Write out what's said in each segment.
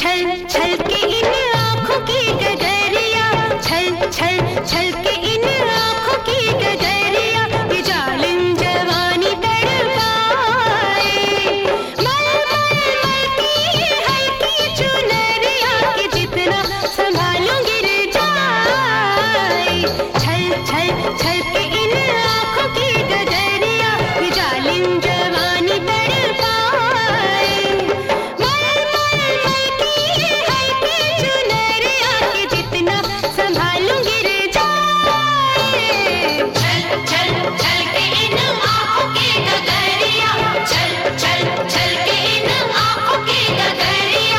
छल छल के इन आँखों की गगरिया, छल छल छल के इन आँखों की गगरिया, ये जालिम जवानी तड़पाए। मल मल मल की हल्की चुनरिया, कि जितना संभालूं गिर जाए। छल छल छल के इन आँखों की गगरिया, ये जालिम जवानी तड़पाए। मल मल मल की हल्की चुनरिया, कि जितना संभालूं गिर जाए। छल छल छल के इन आँखों की गगरिया, छल छल छल के इन आँखों की गगरिया।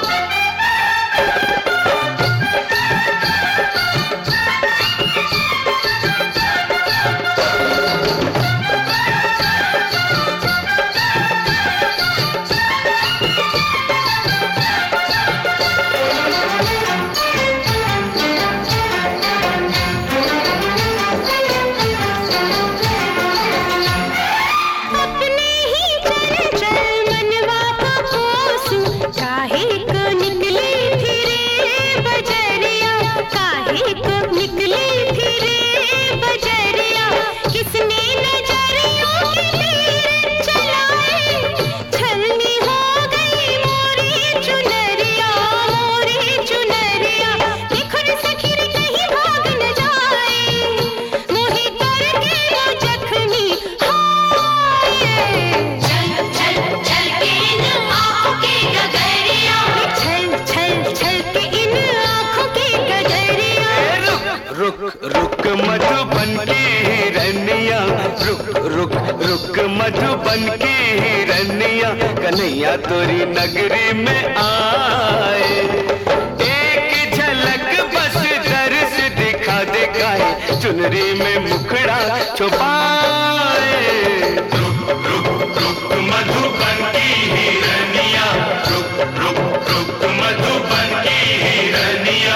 अपने ही चल चल मनवा को कोसूं, काहे को निकली फिरे बजरिया, काहे को निकली फिरे बजरिया। किसने नजरियों के तीर चलाए, छलनी हो गई मोरी चुनरिया, मोरी चुनरिया। देखो न सखी रे कहीं भाग न जाए, मोही करके वो जख्मी हाय। छल छल छल के इन आँखों की गगरिया, छल छल छल के इन आँखों की गगरिया। रुक रुक मधुबन की हिरनिया, रुक रुक रुक मधुबन की हिरनिया, कन्हैया तोरी नगरी में आए। एक झलक बस दर्श दिखा दे, काहे चुनरी में मुखड़ा छुपाए। रुक रुक रुक मधुबन की हिरनिया, रुक रुक रुक मधुबन की हिरनिया।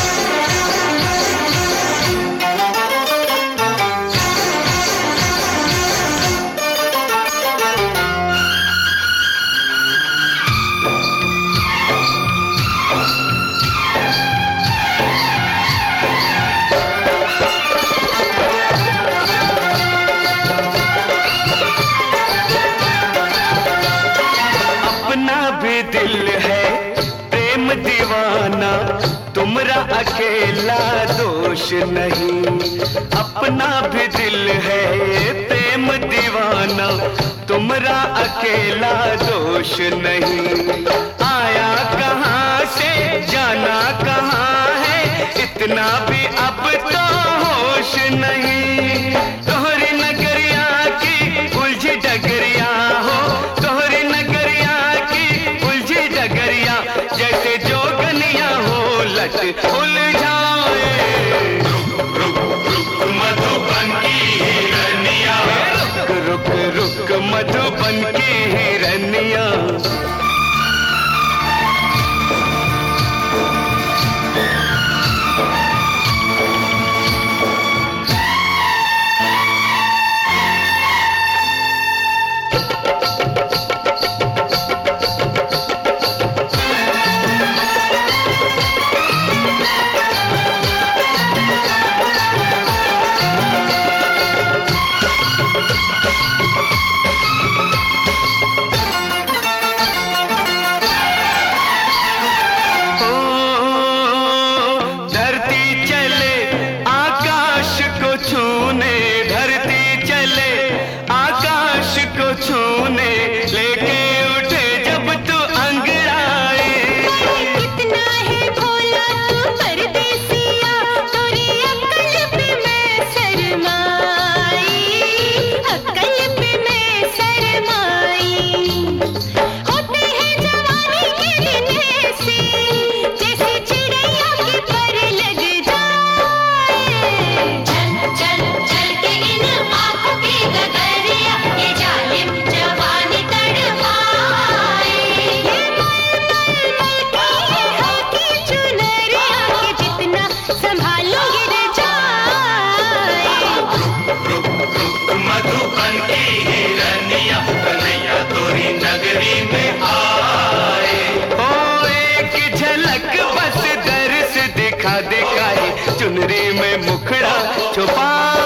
अपना भी दिल है प्रेम दीवाना, तुमरा अकेला दोष नहीं। अपना भी दिल है प्रेम दीवाना, तुमरा अकेला दोष नहीं। आया कहाँ से जाना कहाँ है, इतना भी अब तो होश नहीं। तोहरी नगरिया की उलझी डगरिया हो, तोहरी नगरिया की उलझी डगरिया, जैसे जोगनिया हो लट उलझाए। रुक रुक रुक मधुबन की हिरनिया, रुक रुक रुक मधुबन की हिरनिया। देखा है चुनरी में मुखड़ा छुपा